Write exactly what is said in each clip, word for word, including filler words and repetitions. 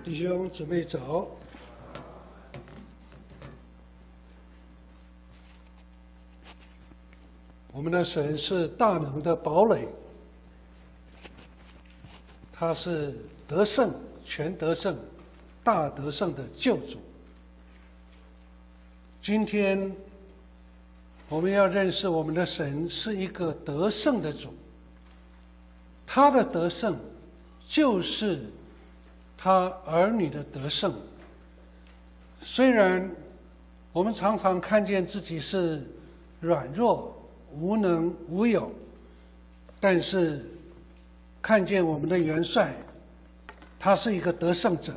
弟兄姊妹早。我们的神是大能的堡垒，他是得胜、全得胜、大得胜的救主。今天我们要认识我们的神是一个得胜的主，他的得胜就是他儿女的得胜。虽然我们常常看见自己是软弱、无能、无有，但是看见我们的元帅，他是一个得胜者，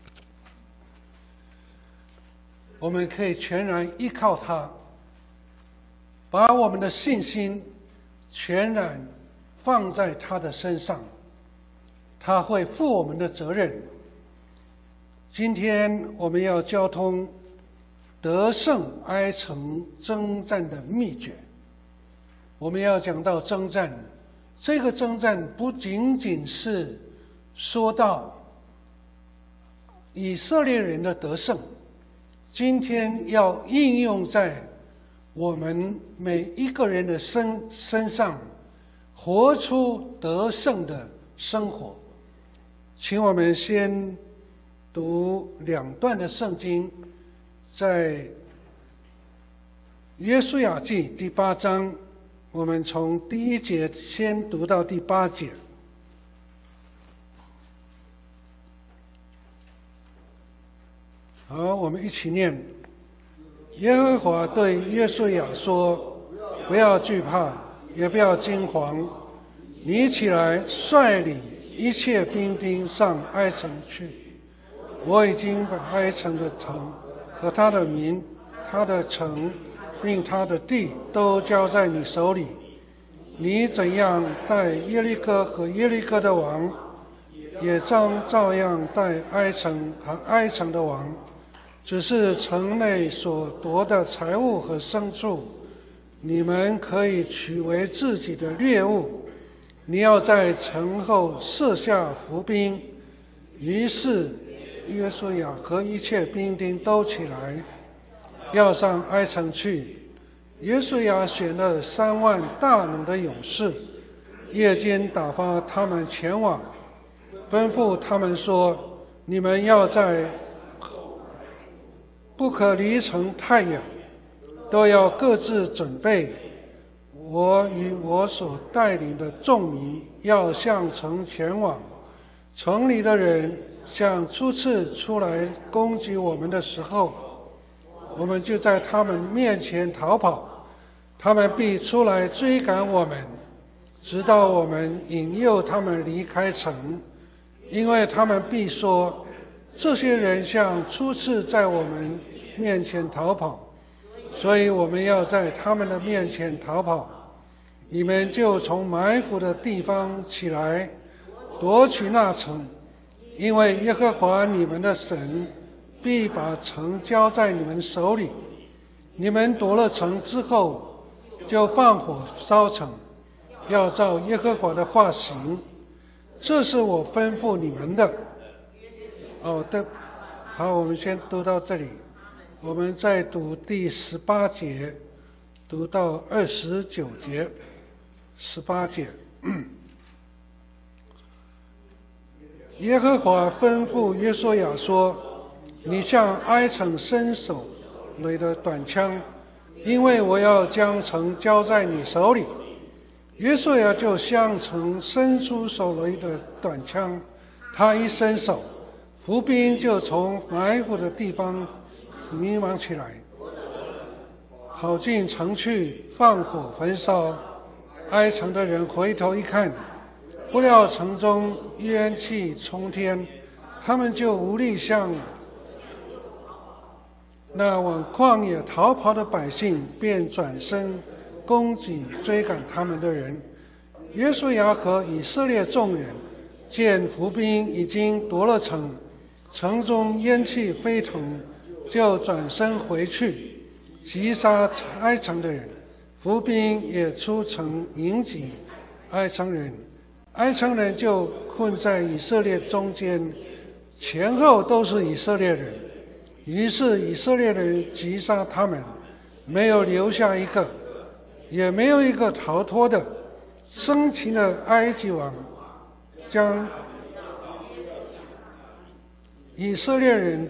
我们可以全然依靠他，把我们的信心全然放在他的身上，他会负我们的责任。今天我们要交通得胜埃城征战的秘诀。我们要讲到征战，这个征战不仅仅是说到以色列人的得胜，今天要应用在我们每一个人的身身上，活出得胜的生活。请我们先读两段的圣经，在约书亚记第八章，我们从第一节先读到第八节。好，我们一起念。耶和华对约书亚说：不要惧怕，也不要惊惶，你起来率领一切兵丁上埃城去。我已经把埃城的城和他的民、他的城并他的地都交在你手里。你怎样待耶利哥和耶利哥的王，也将照样待埃城和埃城的王。只是城内所夺的财物和牲畜，你们可以取为自己的掠物。你要在城后设下伏兵。于是约书亚和一切兵丁都起来，要上埃城去。约书亚选了三万大能的勇士，夜间打发他们前往，吩咐他们说：你们要在不可离城太远，都要各自准备。我与我所带领的众民要向城前往。城里的人像初次出来攻击我们的时候，我们就在他们面前逃跑，他们必出来追赶我们，直到我们引诱他们离开城。因为他们必说：这些人像初次在我们面前逃跑，所以我们要在他们的面前逃跑。你们就从埋伏的地方起来，夺取那城，因为耶和华你们的神必把城交在你们手里。你们夺了城之后，就放火烧城，要照耶和华的话行。这是我吩咐你们的。哦，对，好，我们先读到这里。我们再读第十八节，读到二十九节。十八节，耶和华吩咐约书亚说：你向埃城伸手里的短枪，因为我要将城交在你手里。约书亚就向城伸出手里的短枪，他一伸手，伏兵就从埋伏的地方迷茫起来，跑进城去，放火焚烧。埃城的人回头一看，不料城中烟气冲天，他们就无力向那往旷野逃跑的百姓，便转身攻击追赶他们的人。约书亚和以色列众人见伏兵已经夺了城，城中烟气飞腾，就转身回去击杀埃城的人。伏兵也出城迎击埃城人，埃城人就困在以色列中间， 前后都是以色列人。于是以色列人击杀他们，没有留下一个，也没有一个逃脱的。生擒的埃及王将以色列人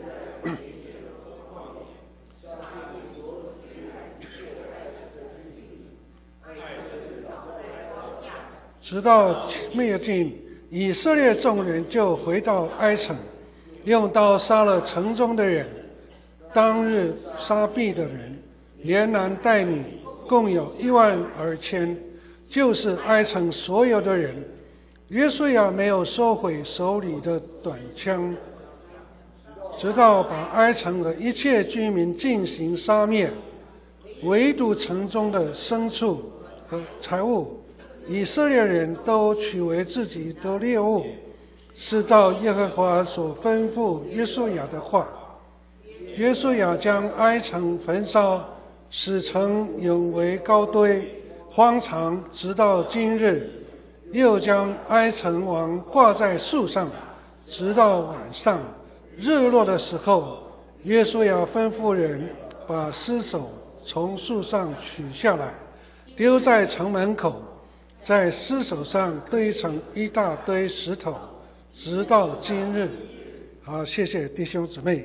直到灭尽，以色列众人就回到埃城，用刀杀了城中的人。当日杀毙的人，连男带女，共有一万二千，就是埃城所有的人。约书亚没有收回手里的短枪，直到把埃城的一切居民进行杀灭，唯独城中的牲畜和财物，以色列人都取为自己的猎物，是照耶和华所吩咐约书亚的话。约书亚将埃城焚烧，使城永为高堆，荒场直到今日。又将埃城王挂在树上，直到晚上日落的时候，约书亚吩咐人把尸首从树上取下来，丢在城门口，在尸首上堆成一大堆石头，直到今日。好，谢谢弟兄姊妹。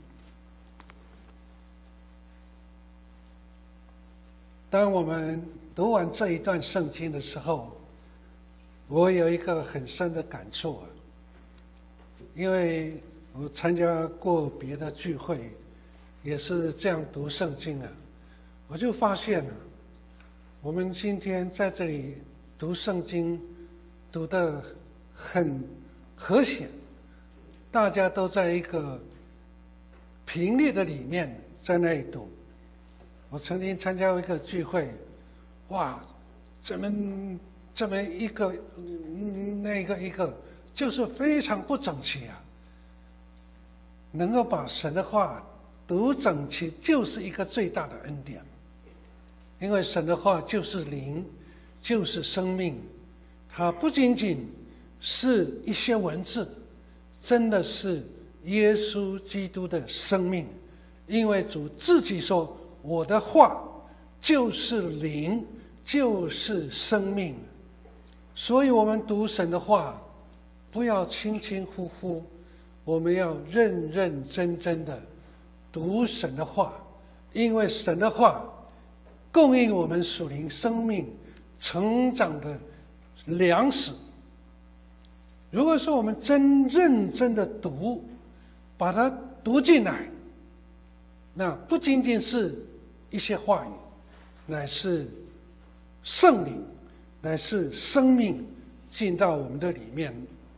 当我们读完这一段圣经的时候，我有一个很深的感触啊，因为我参加过别的聚会，也是这样读圣经啊，我就发现啊，我们今天在这里读圣经，读得很和谐，大家都在一个频率的里面在那里读。我曾经参加过一个聚会，哇，这么这么一个那个一个，就是非常不整齐啊。能够把神的话读整齐，就是一个最大的恩典。因为神的话就是灵，就是生命，它不仅仅是一些文字，真的是耶稣基督的生命。因为主自己说，我的话就是灵，就是生命。所以我们读神的话，不要轻轻忽忽，我们要认认真真的读神的话，因为神的话供应我们属灵生命成长的粮食。如果说我们真认真的读，把它读进来，那不仅仅是一些话语，乃是圣灵，乃是生命进到我们的里面。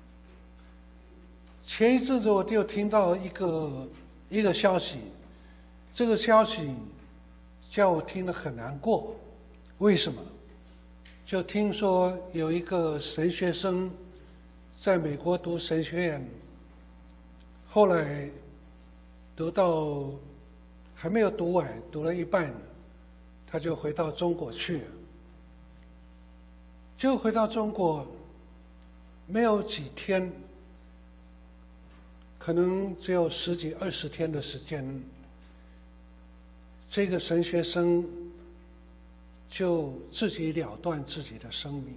前一阵子我就听到一个一个消息，这个消息叫我听得很难过。为什么？就听说有一个神学生在美国读神学院，后来读到还没有读完，读了一半，他就回到中国去了。就回到中国没有几天，可能只有十几二十天的时间，这个神学生就自己了断自己的生命。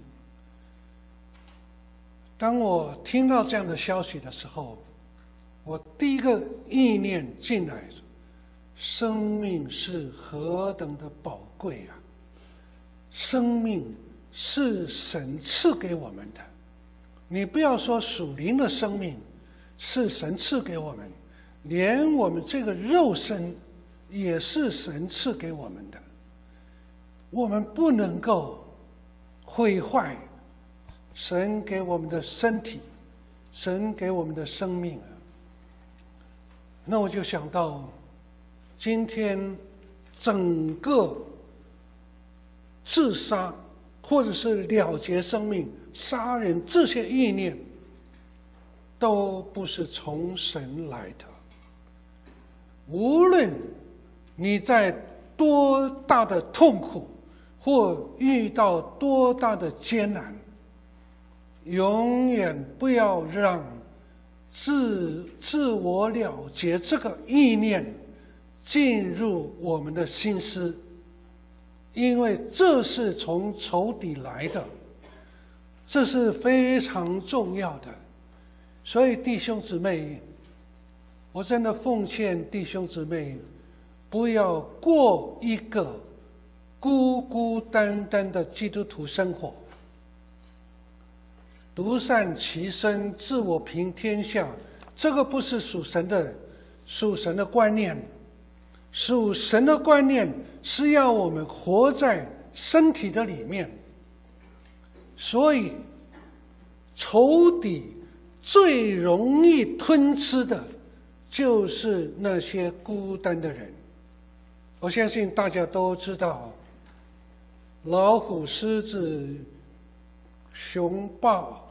当我听到这样的消息的时候，我第一个意念进来，生命是何等的宝贵啊！生命是神赐给我们的，你不要说属灵的生命是神赐给我们，连我们这个肉身也是神赐给我们的。我们不能够毁坏神给我们的身体，神给我们的生命啊。那我就想到今天整个自杀或者是了结生命、杀人这些意念都不是从神来的。无论你在多大的痛苦或遇到多大的艰难，永远不要让自自我了结这个意念进入我们的心思，因为这是从仇敌来的，这是非常重要的。所以弟兄姊妹，我真的奉劝弟兄姊妹，不要过一个孤孤单单的基督徒生活，独善其身，自我平天下，这个不是属神的属神的观念。属神的观念是要我们活在身体的里面，所以仇敌最容易吞吃的就是那些孤单的人。我相信大家都知道，老虎、狮子、熊豹，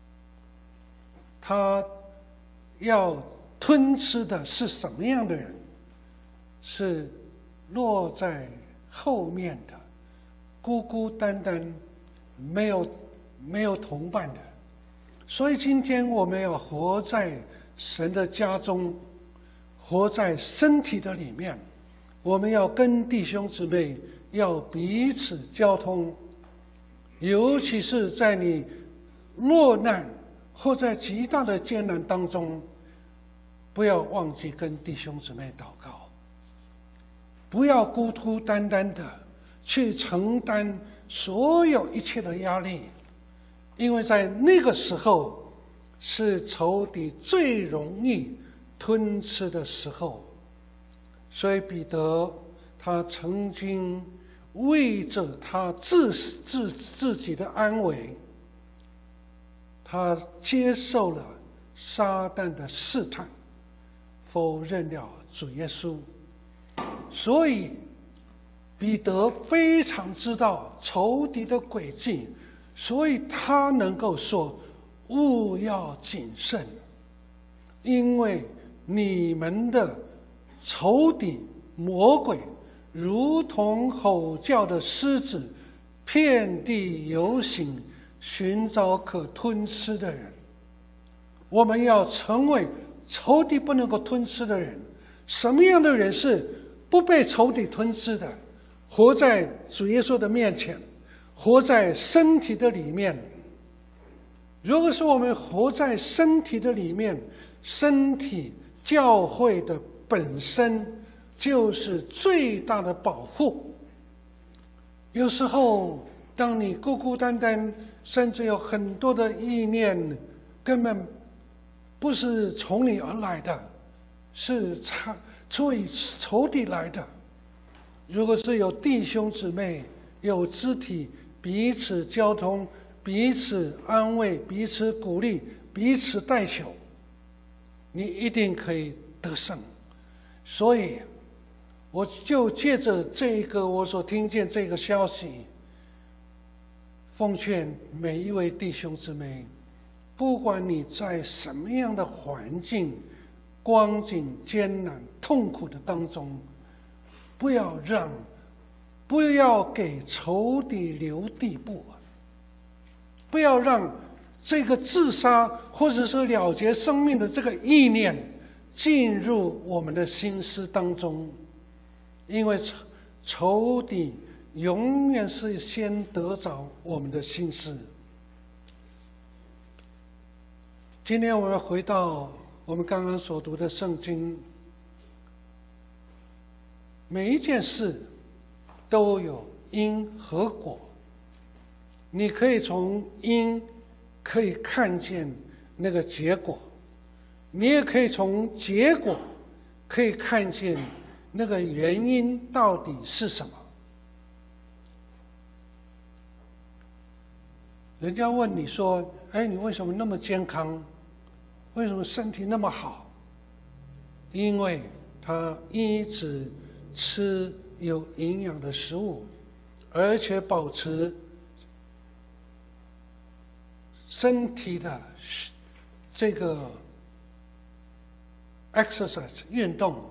它要吞吃的是什么样的人？是落在后面的，孤孤单单，没有没有同伴的。所以今天我们要活在神的家中，活在身体的里面，我们要跟弟兄姊妹要彼此交通，尤其是在你落难或在极大的艰难当中，不要忘记跟弟兄姊妹祷告，不要孤孤单单的去承担所有一切的压力，因为在那个时候是仇敌最容易吞吃的时候。所以彼得他曾经为着他自自自己的安危，他接受了撒旦的试探，否认了主耶稣。所以彼得非常知道仇敌的诡计，所以他能够说务要谨慎，因为你们的仇敌魔鬼如同吼叫的狮子，遍地游行，寻找可吞吃的人。我们要成为仇敌不能够吞吃的人。什么样的人是不被仇敌吞噬的？活在主耶稣的面前，活在身体的里面。如果说我们活在身体的里面，身体教会的本身就是最大的保护。有时候当你孤孤单单，甚至有很多的意念根本不是从你而来的，是出于仇敌来的。如果是有弟兄姊妹，有肢体彼此交通，彼此安慰，彼此鼓励，彼此代求，你一定可以得胜。所以我就借着这个我所听见这个消息，奉劝每一位弟兄姊妹，不管你在什么样的环境、光景艰难、痛苦的当中，不要让不要给仇敌留地步，不要让这个自杀或者是了结生命的这个意念进入我们的心思当中，因为仇敌永远是先得着我们的心思。今天我们回到我们刚刚所读的圣经，每一件事都有因和果，你可以从因可以看见那个结果，你也可以从结果可以看见那个原因到底是什么。人家问你说，哎，你为什么那么健康？为什么身体那么好？因为他一直吃有营养的食物，而且保持身体的这个 exercise 运动。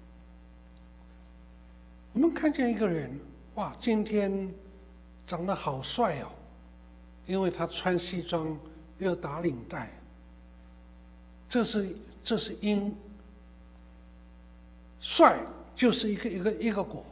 我们看见一个人，哇，今天长得好帅哦，因为他穿西装又打领带， 这是这是因，率就是一个一个一个果。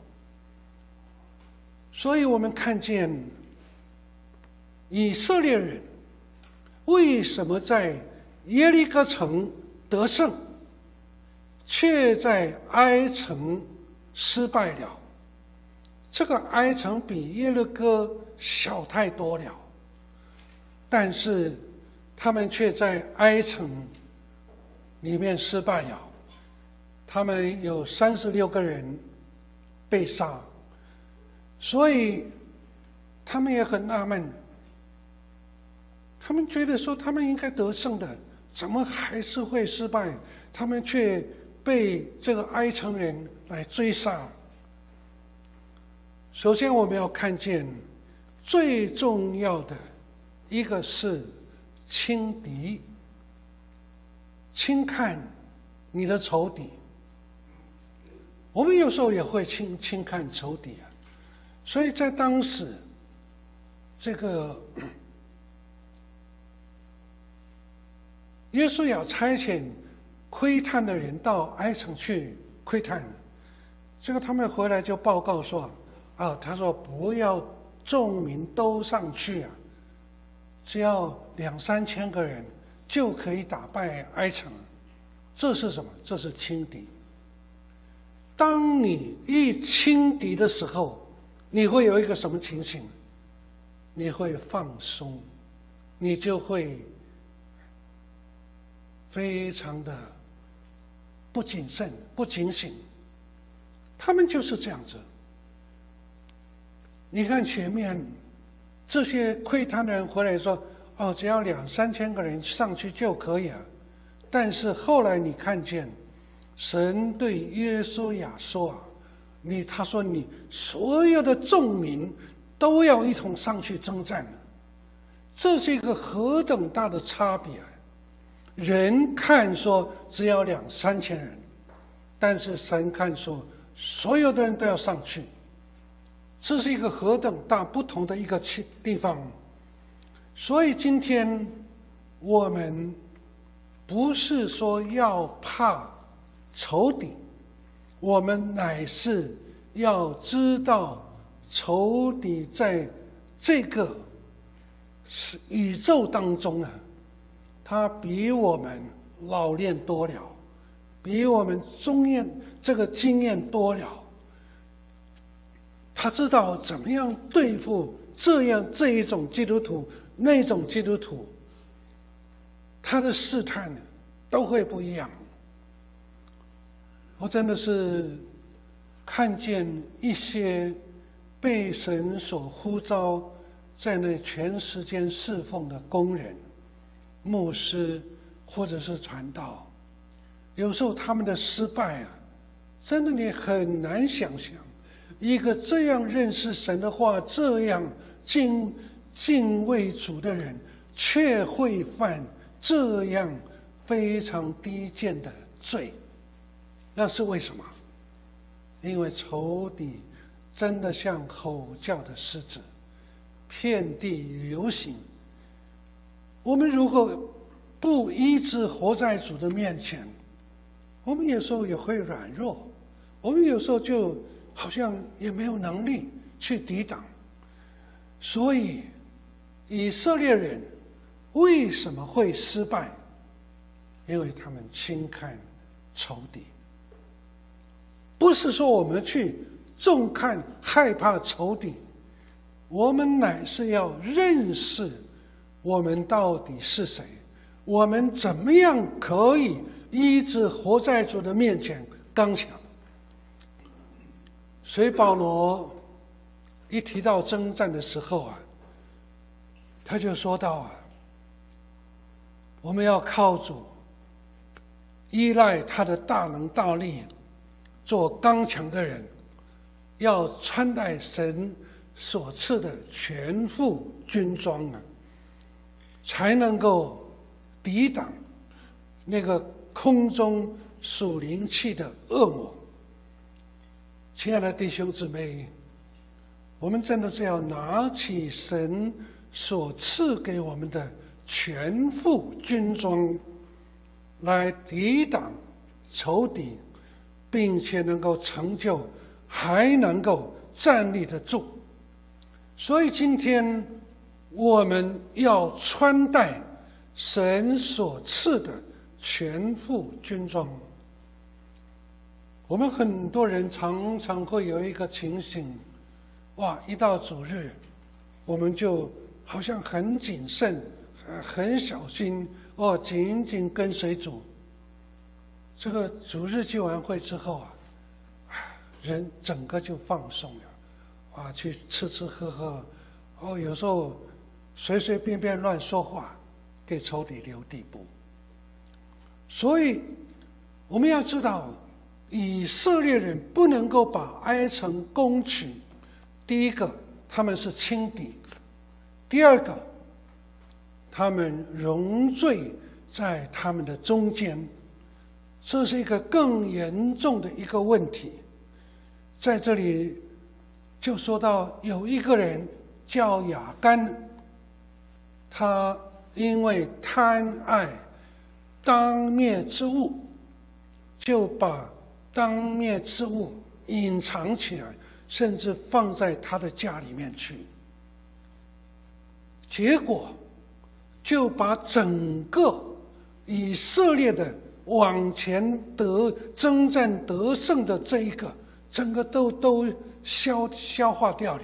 所以我们看见以色列人为什么在耶利哥城得胜，却在埃城失败了。这个埃城比耶利哥小太多了，但是他们却在埃城里面失败了。他们有三十六个人被杀，所以他们也很纳闷，他们觉得说他们应该得胜的，怎么还是会失败？他们却被这个埃城人来追杀。首先我们要看见最重要的一个是轻敌，轻看你的仇敌。我们有时候也会轻轻看仇敌啊，所以在当时这个约书亚差遣窥探的人到埃城去窥探，这个他们回来就报告说啊，他说不要众民都上去啊，只要两三千个人就可以打败埃城。这是什么？这是轻敌。当你一轻敌的时候，你会有一个什么情形？你会放松，你就会非常的不谨慎、不警醒。他们就是这样子。你看前面这些窥探的人回来说，哦，只要两三千个人上去就可以了。但是后来你看见神对约书亚说啊，你他说你所有的众民都要一同上去征战，这是一个何等大的差别啊！人看说只要两三千人，但是神看说所有的人都要上去。这是一个何等大不同的一个地方。所以今天我们不是说要怕仇敌，我们乃是要知道仇敌在这个宇宙当中啊，他比我们老练多了，比我们经验这个经验多了。他知道怎么样对付这样这一种基督徒，那种基督徒，他的试探都会不一样。我真的是看见一些被神所呼召在那全时间侍奉的工人、牧师或者是传道，有时候他们的失败啊，真的你很难想象。一个这样认识神的话，这样敬敬畏主的人，却会犯这样非常低贱的罪，那是为什么？因为仇敌真的像吼叫的狮子，遍地游行。我们如果不一直活在主的面前，我们有时候也会软弱，我们有时候就好像也没有能力去抵挡。所以以色列人为什么会失败？因为他们轻看仇敌。不是说我们去重看害怕仇敌，我们乃是要认识我们到底是谁，我们怎么样可以一直活在主的面前刚强。所以保罗一提到征战的时候啊，他就说到啊，我们要靠主，依赖他的大能大力，做刚强的人，要穿戴神所赐的全副军装啊，才能够抵挡那个空中属灵气的恶魔。亲爱的弟兄姊妹，我们真的是要拿起神所赐给我们的全副军装来抵挡仇敌，并且能够成就，还能够站立得住。所以今天我们要穿戴神所赐的全副军装。我们很多人常常会有一个情形，哇，一到主日，我们就好像很谨慎、很小心，哦，紧紧跟随主。这个主日聚完会之后啊，人整个就放松了，啊，去吃吃喝喝，哦，有时候随随便便乱说话，给仇敌留地步。所以我们要知道，以色列人不能够把埃城攻取。第一个，他们是轻敌；第二个，他们容罪在他们的中间，这是一个更严重的一个问题。在这里就说到有一个人叫亚干，他因为贪爱当灭之物，就把当灭之物隐藏起来，甚至放在他的家里面去，结果就把整个以色列的往前得征战得胜的这一个整个都都消消化掉了。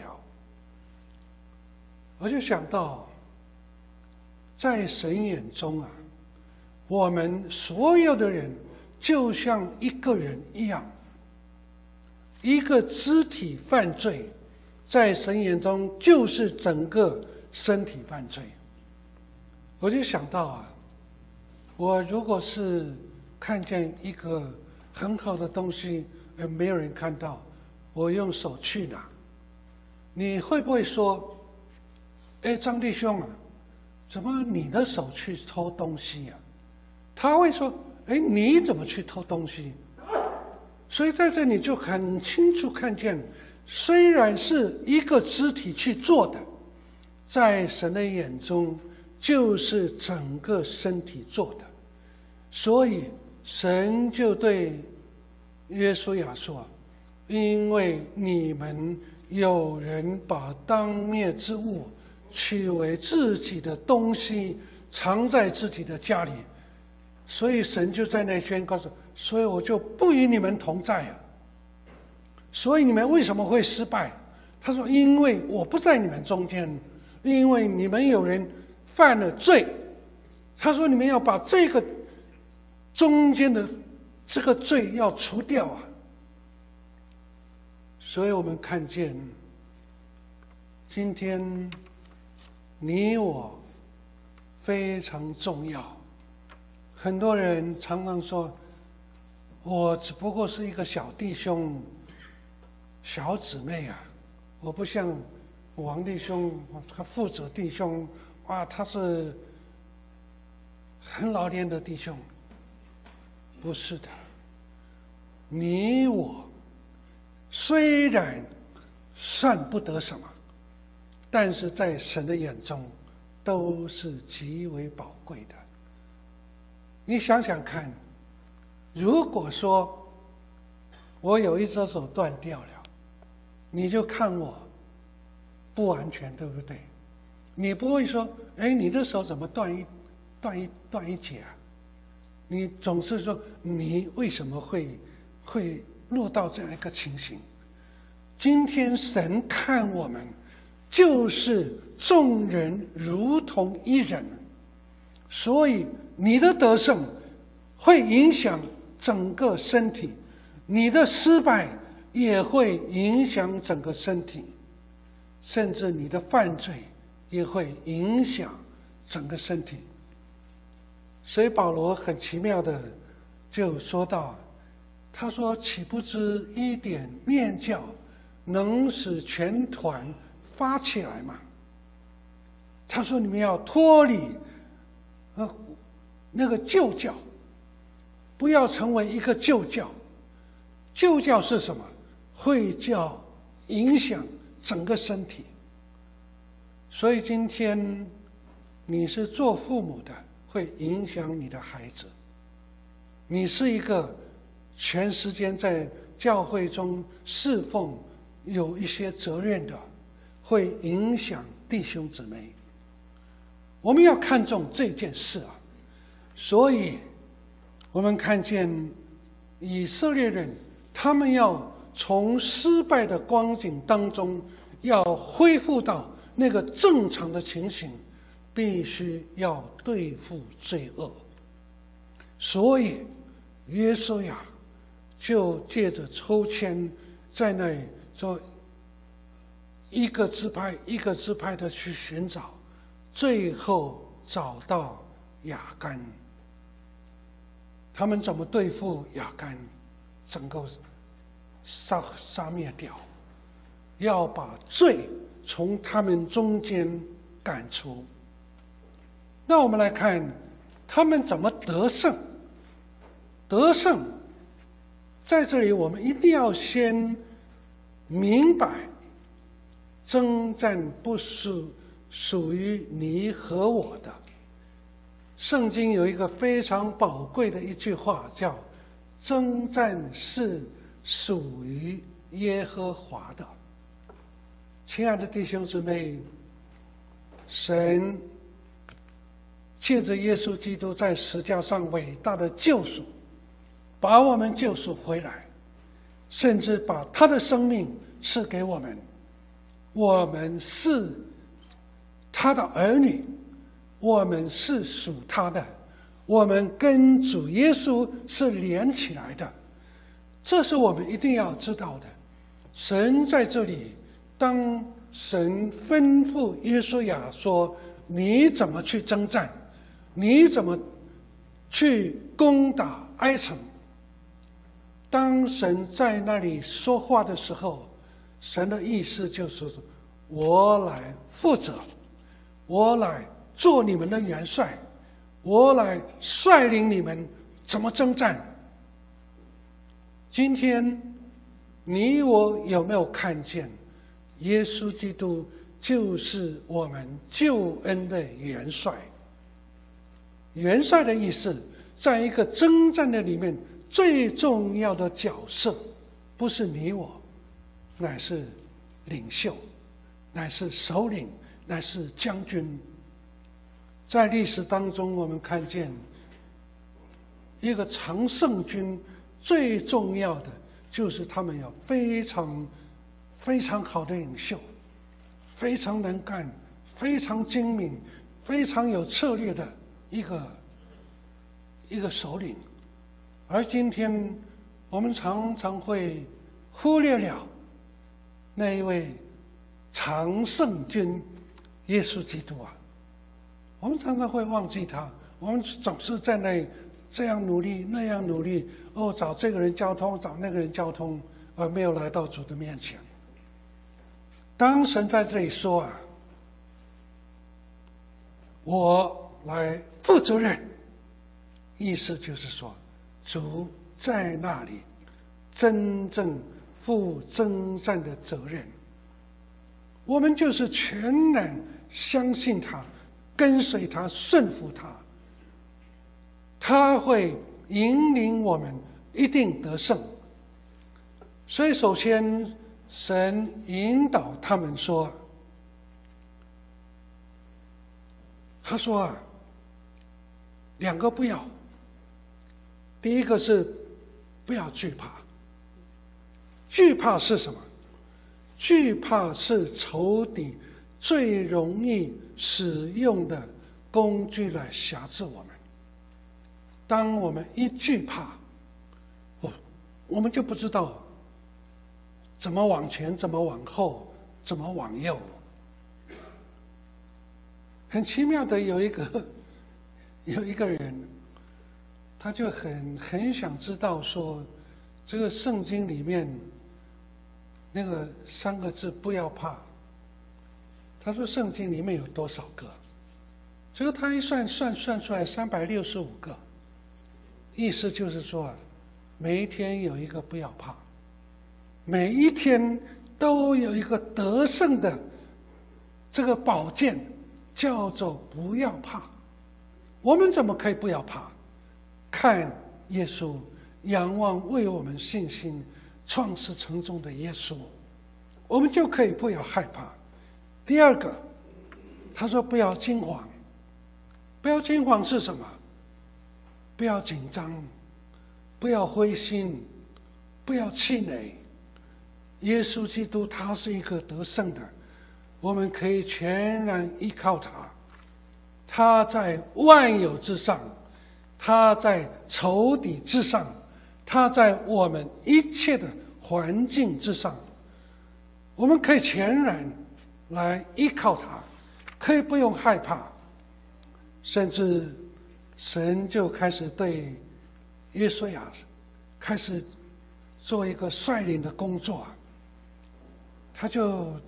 我就想到，在神眼中啊，我们所有的人就像一个人一样，一个肢体犯罪，在神眼中就是整个身体犯罪。我就想到啊，我如果是看见一个很好的东西，而没有人看到，我用手去拿，你会不会说，哎，张弟兄啊，怎么你的手去偷东西啊？他会说，哎，你怎么去偷东西？所以在这里就很清楚看见，虽然是一个肢体去做的，在神的眼中就是整个身体做的。所以神就对约书亚说，因为你们有人把当灭之物取为自己的东西，藏在自己的家里，所以神就在那宣告说，所以我就不与你们同在啊。所以你们为什么会失败？他说，因为我不在你们中间，因为你们有人犯了罪。他说你们要把这个中间的这个罪要除掉啊。所以我们看见今天你我非常重要。很多人常常说，我只不过是一个小弟兄小姊妹啊，我不像王弟兄他负责弟兄，哇，他是很老练的弟兄。不是的，你我虽然算不得什么，但是在神的眼中都是极为宝贵的。你想想看，如果说我有一只手断掉了，你就看我不完全，对不对？你不会说，哎，你的手怎么断一断一断一截啊？你总是说，你为什么会会落到这样一个情形？今天神看我们，就是众人如同一人，所以你的得胜会影响整个身体，你的失败也会影响整个身体，甚至你的犯罪也会影响整个身体。所以保罗很奇妙的就说到，他说，岂不知一点面教能使全团发起来吗？他说你们要脱离呃那个旧教，不要成为一个旧教。旧教是什么？会叫影响整个身体。所以今天你是做父母的，会影响你的孩子； 你是一个全时间在教会中侍奉有一些责任的，会影响弟兄姊妹。我们要看重这件事啊，所以我们看见以色列人，他们要从失败的光景当中要恢复到那个正常的情形，必须要对付罪恶。所以约书亚就借着抽签，在那里做一个支派一个支派的去寻找，最后找到亚干。他们怎么对付亚干？整个杀杀灭掉，要把罪从他们中间赶出。那我们来看他们怎么得胜。得胜在这里我们一定要先明白，征战不是属于你和我的。圣经有一个非常宝贵的一句话，叫征战是属于耶和华的。亲爱的弟兄姊妹，神借着耶稣基督在十字架上伟大的救赎，把我们救赎回来，甚至把他的生命赐给我们。我们是他的儿女，我们是属他的，我们跟主耶稣是连起来的，这是我们一定要知道的。神在这里，当神吩咐约书亚说你怎么去征战，你怎么去攻打埃城，当神在那里说话的时候，神的意思就是我来负责，我来做你们的元帅，我来率领你们怎么征战。今天你我有没有看见耶稣基督就是我们救恩的元帅？元帅的意思，在一个征战的里面，最重要的角色不是你我，乃是领袖，乃是首领，乃是将军。在历史当中我们看见一个常胜军最重要的就是他们有非常非常好的领袖，非常能干，非常精明，非常有策略的一个一个首领。而今天我们常常会忽略了那一位常胜军耶稣基督啊，我们常常会忘记他，我们总是在那这样努力那样努力，哦，找这个人交通，找那个人交通，而没有来到主的面前。当神在这里说啊，我来负责任，意思就是说主在那里真正负征战的责任，我们就是全然相信他，跟随他，顺服他，他会引领我们一定得胜。所以首先神引导他们说，他说啊，两个不要。第一个是不要惧怕。惧怕是什么？惧怕是仇敌最容易使用的工具来辖制我们。当我们一惧怕，我我们就不知道怎么往前，怎么往后，怎么往右。很奇妙的，有一个有一个人，他就很很想知道说，这个圣经里面那个三个字不要怕，他说圣经里面有多少个？这个他一算算算出来三百六十五个，意思就是说每一天有一个不要怕，每一天都有一个得胜的这个宝剑，叫做不要怕。我们怎么可以不要怕？看耶稣，仰望为我们信心创始成终的耶稣，我们就可以不要害怕。第二个，他说不要惊慌。不要惊慌是什么？不要紧张，不要灰心，不要气馁。耶稣基督他是一个得胜的，我们可以全然依靠他。他在万有之上，他在仇敌之上，他在我们一切的环境之上，我们可以全然来依靠他，可以不用害怕。甚至神就开始对约书亚开始做一个率领的工作，他就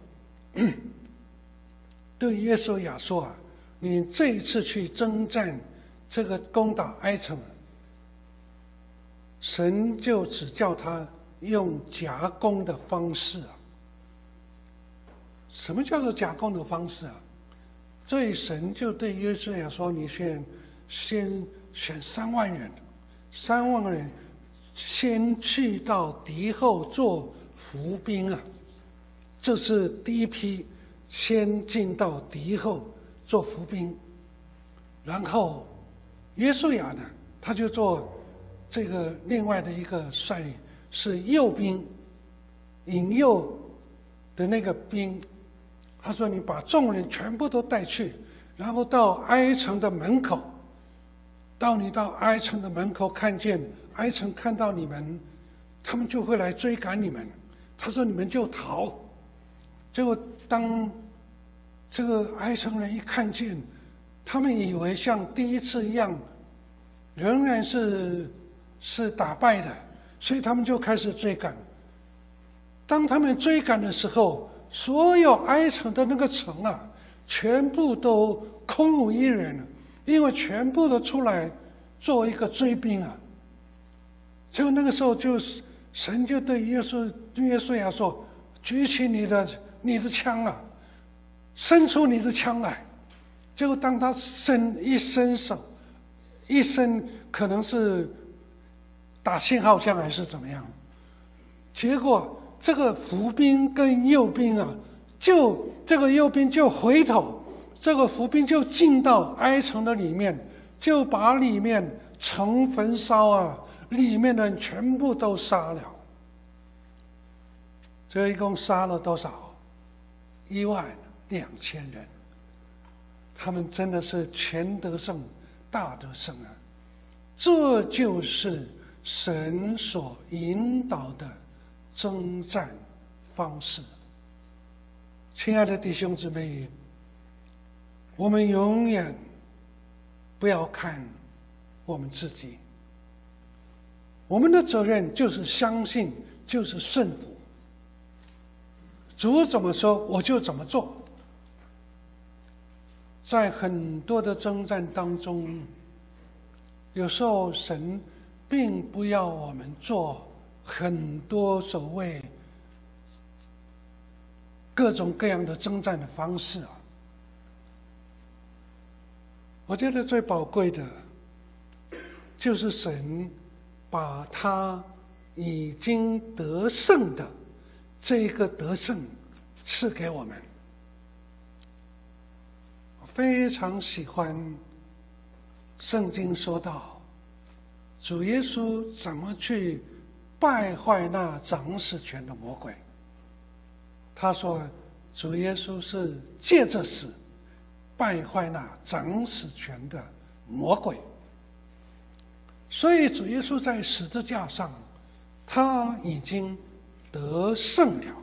对约书亚说啊，你这一次去征战这个攻打埃城，神就只叫他用夹攻的方式啊。什么叫做夹攻的方式啊？所以神就对约书亚说，你选先选三万人，三万人先去到敌后做伏兵啊，这是第一批先进到敌后做伏兵。然后约书亚呢，他就做这个另外的一个率领，是诱兵，引诱的那个兵。他说你把众人全部都带去，然后到埃城的门口，到你到埃城的门口看见埃城看到你们，他们就会来追赶你们。他说你们就逃。结果当这个埃城人一看见，他们以为像第一次一样仍然是是打败的，所以他们就开始追赶。当他们追赶的时候，所有埃城的那个城啊，全部都空无一人，因为全部都出来做一个追兵啊。就那个时候，就是神就对耶稣约书亚说：“举起你的你的枪啊，伸出你的枪来。”结果当他伸一伸手，一伸可能是打信号枪还是怎么样，结果这个伏兵跟诱兵啊，就这个诱兵就回头，这个伏兵就进到埃城的里面，就把里面城焚烧啊，里面的人全部都杀了。这一共杀了多少？一万两千人。他们真的是全得胜，大得胜啊！这就是神所引导的征战方式。亲爱的弟兄姊妹，我们永远不要看我们自己，我们的责任就是相信，就是顺服。主怎么说我就怎么做。在很多的征战当中，有时候神并不要我们做很多所谓各种各样的征战的方式啊。我觉得最宝贵的就是神把他已经得胜的这个得胜赐给我们。我非常喜欢圣经说到主耶稣怎么去败坏那掌死权的魔鬼。他说主耶稣是借着死败坏那掌死权的魔鬼。所以主耶稣在十字架上他已经得胜了。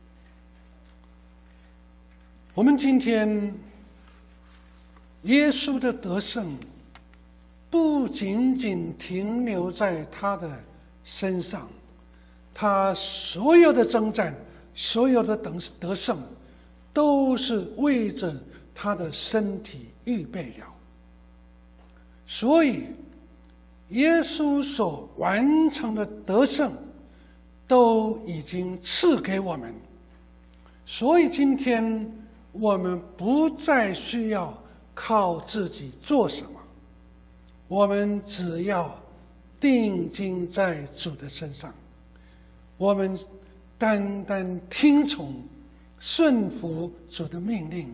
我们今天耶稣的得胜不仅仅停留在他的身上，他所有的征战，所有的得胜都是为着他的身体预备了。所以耶稣所完成的得胜都已经赐给我们。所以今天我们不再需要靠自己做什么，我们只要定睛在主的身上，我们单单听从顺服主的命令。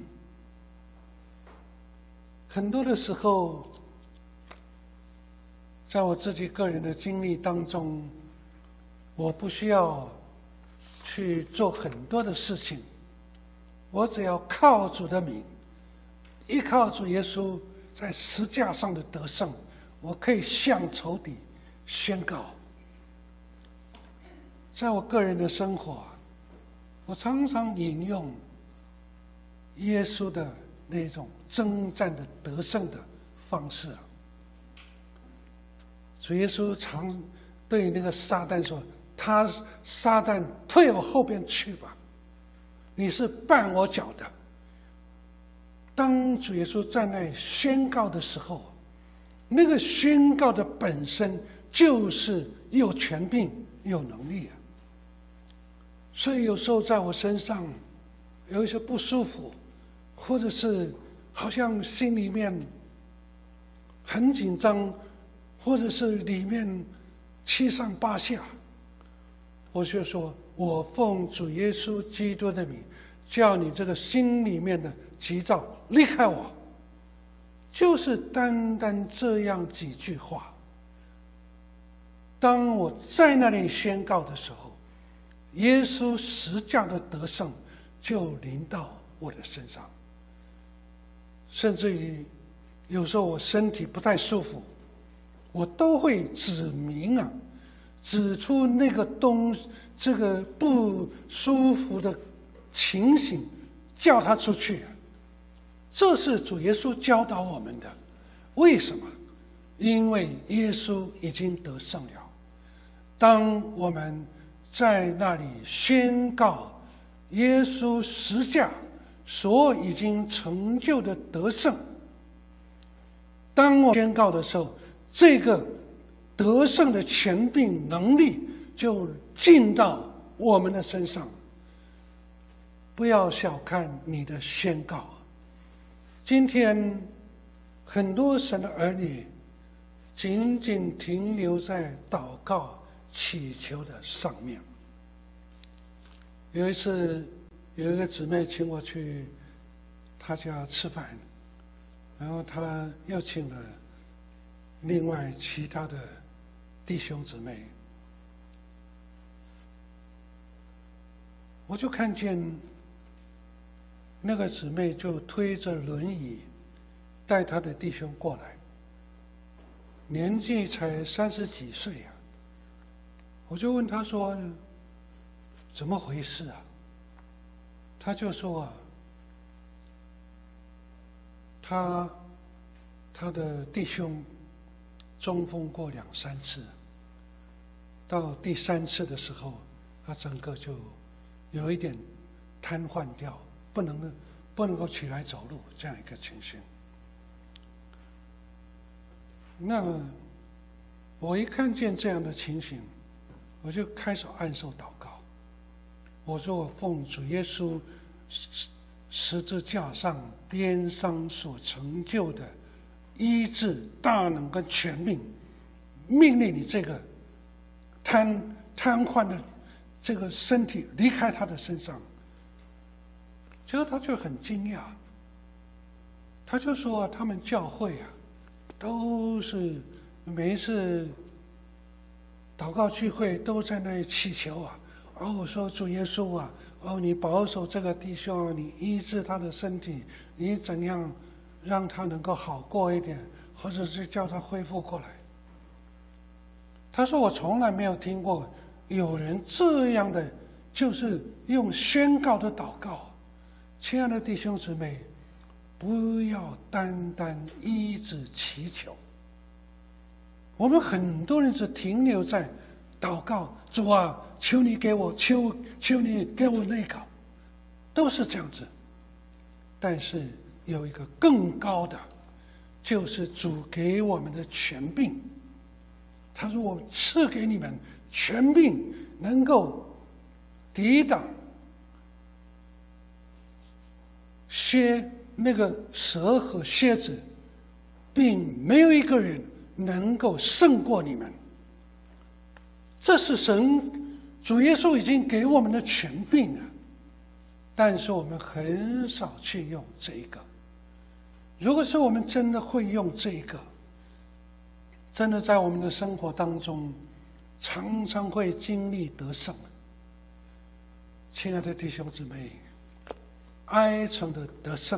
很多的时候，在我自己个人的经历当中，我不需要去做很多的事情，我只要靠主的名，依靠主耶稣在十架上的得胜，我可以向仇敌宣告。在我个人的生活，我常常引用耶稣的那种征战的得胜的方式。主耶稣常对那个撒旦说：“他撒旦退我后边去吧，你是绊我脚的。”当主耶稣在那宣告的时候，那个宣告的本身就是有权柄、有能力啊。所以有时候在我身上有一些不舒服，或者是好像心里面很紧张，或者是里面七上八下，我就说：我奉主耶稣基督的名，叫你这个心里面的急躁离开我。就是单单这样几句话。当我在那里宣告的时候，耶稣十架的得胜就临到我的身上。甚至于有时候我身体不太舒服，我都会指明啊，指出那个东这个不舒服的情形，叫他出去。这是主耶稣教导我们的。为什么？因为耶稣已经得胜了。当我们在那里宣告耶稣十架所已经成就的得胜，当我宣告的时候，这个得胜的权柄能力就进到我们的身上。不要小看你的宣告。今天很多神的儿女仅仅停留在祷告祈求的上面。有一次有一个姊妹请我去她家吃饭，然后她又请了另外其他的弟兄姊妹，我就看见那个姊妹就推着轮椅带她的弟兄过来，年纪才三十几岁啊。我就问她说：怎么回事啊？她就说啊，他他的弟兄中风过两三次，到第三次的时候，他整个就有一点瘫痪掉，不能不能够起来走路，这样一个情形。那我一看见这样的情形，我就开始按手祷告。我说：我奉主耶稣十字架上鞭伤所成就的医治大能跟权柄，命令你这个瘫瘫痪的这个身体离开他的身上。结果他就很惊讶，他就说：他们教会啊，都是每一次祷告聚会都在那里祈求啊。然后我说：主耶稣啊，哦，你保守这个弟兄啊，你医治他的身体，你怎样让他能够好过一点，或者是叫他恢复过来。他说：我从来没有听过有人这样的，就是用宣告的祷告。亲爱的弟兄姊妹，不要单单医治祈求。我们很多人只停留在祷告，主啊，求你给我，求求你给我那个，都是这样子。但是有一个更高的，就是主给我们的权柄。他说：我赐给你们权柄，能够抵挡蝎那个蛇和蝎子，并没有一个人能够胜过你们。 这是神主耶稣已经给我们的权柄了，但是我们很少去用这个。如果是我们真的会用这个，真的在我们的生活当中常常会经历得胜。亲爱的弟兄姊妹，埃城的得胜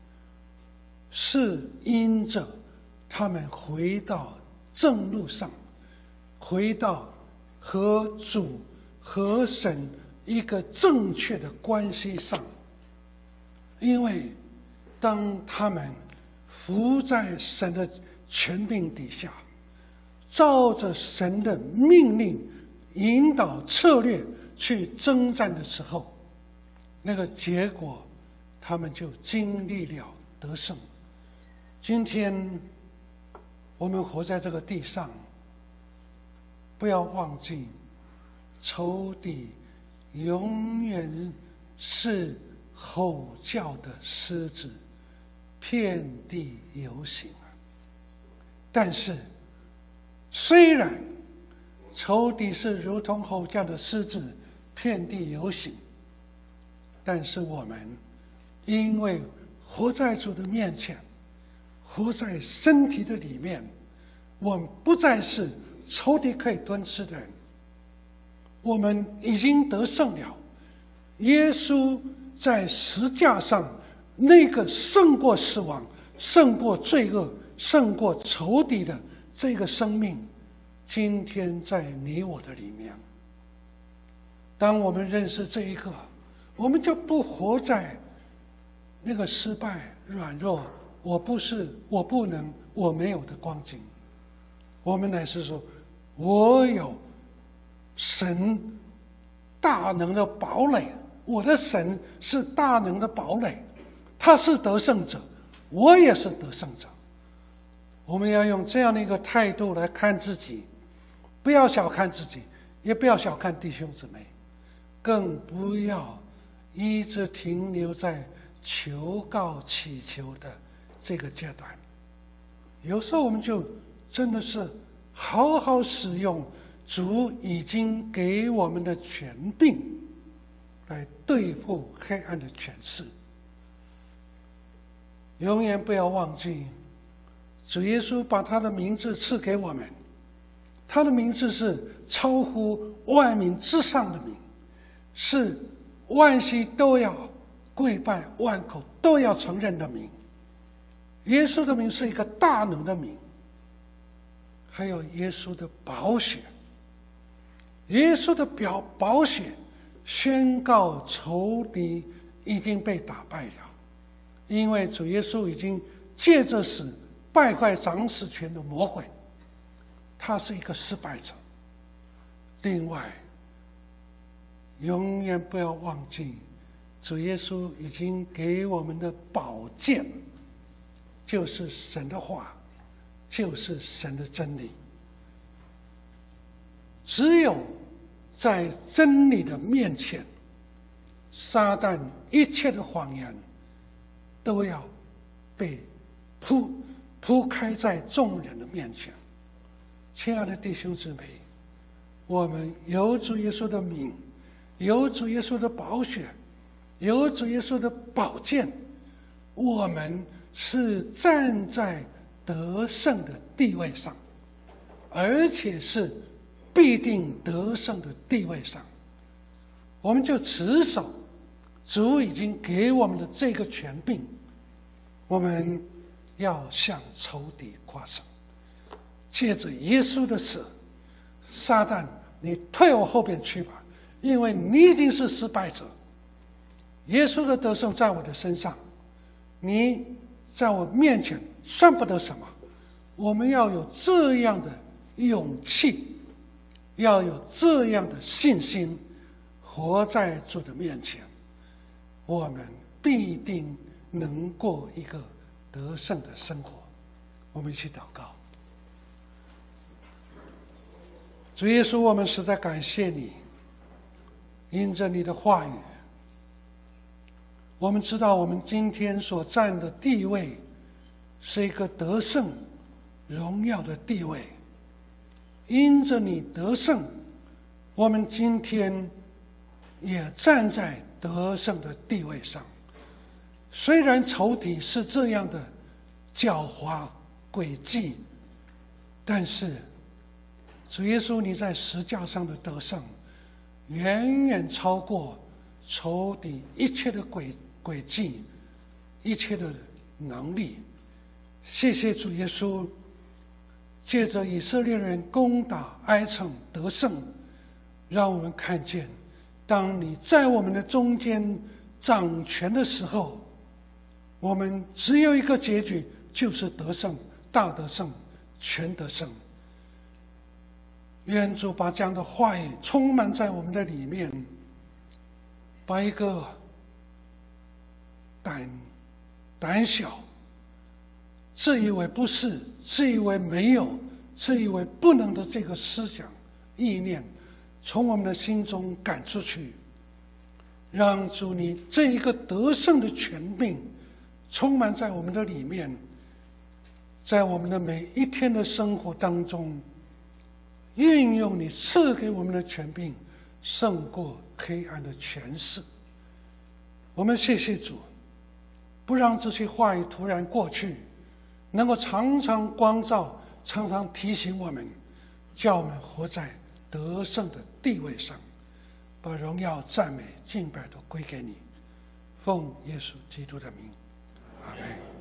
是因着他们回到正路上，回到和主和神一个正确的关系上。因为当他们服在神的权柄底下，照着神的命令引导策略去征战的时候，那个结果他们就经历了得胜。今天我们活在这个地上，不要忘记仇敌永远是吼叫的狮子，遍地游行。但是虽然仇敌是如同吼叫的狮子遍地游行，但是我们因为活在主的面前，活在身体的里面，我们不再是仇敌可以吞吃的人，我们已经得胜了。耶稣在十架上那个胜过死亡、胜过罪恶、胜过仇敌的这个生命，今天在你我的里面。当我们认识这一个，我们就不活在那个失败、软弱、我不是、我不能、我没有的光景。我们乃是说，我有神大能的堡垒，我的神是大能的堡垒，他是得胜者，我也是得胜者。我们要用这样的一个态度来看自己，不要小看自己，也不要小看弟兄姊妹，更不要一直停留在求告祈求的这个阶段。有时候我们就真的是好好使用主已经给我们的权柄来对付黑暗的权势。永远不要忘记，主耶稣把他的名字赐给我们，他的名字是超乎万名之上的名，是万膝都要跪拜，万口都要承认的名。耶稣的名是一个大能的名，还有耶稣的宝血，耶稣的表宝血宣告仇敌已经被打败了，因为主耶稣已经借着死败坏掌死权的魔鬼，他是一个失败者。另外，永远不要忘记，主耶稣已经给我们的宝剑，就是神的话，就是神的真理。只有在真理的面前，撒旦一切的谎言都要被铺铺开在众人的面前。亲爱的弟兄姊妹，我们有主耶稣的名，有主耶稣的宝血，有主耶稣的宝剑，我们是站在得胜的地位上，而且是必定得胜的地位上。我们就持守主已经给我们的这个权柄，我们要向仇敌夸胜。借着耶稣的死，撒旦你退我后边去吧，因为你已经是失败者。耶稣的得胜在我的身上，你在我面前算不得什么。我们要有这样的勇气，要有这样的信心，活在主的面前，我们必定能过一个得胜的生活。我们一起祷告。主耶稣，我们实在感谢你，因着你的话语，我们知道我们今天所站的地位是一个得胜荣耀的地位。因着你得胜， 我们今天也站在得胜的地位上。虽然仇敌是这样的狡猾诡计，但是主耶稣你在十架上的得胜远远超过仇敌一切的诡诡计，一切的能力。谢谢主耶稣，借着以色列人攻打埃城得胜，让我们看见当你在我们的中间掌权的时候，我们只有一个结局，就是得胜，大得胜，全得胜。愿主把这样的话语充满在我们的里面，把一个胆胆小、自以为不是、自以为没有、自以为不能的这个思想意念从我们的心中赶出去，让主你这一个得胜的权柄充满在我们的里面，在我们的每一天的生活当中运用你赐给我们的权柄，胜过黑暗的权势。我们谢谢主，不让这些话语突然过去，能够常常光照，常常提醒我们，叫我们活在得胜的地位上，把荣耀赞美敬拜都归给你，奉耶稣基督的名，阿们。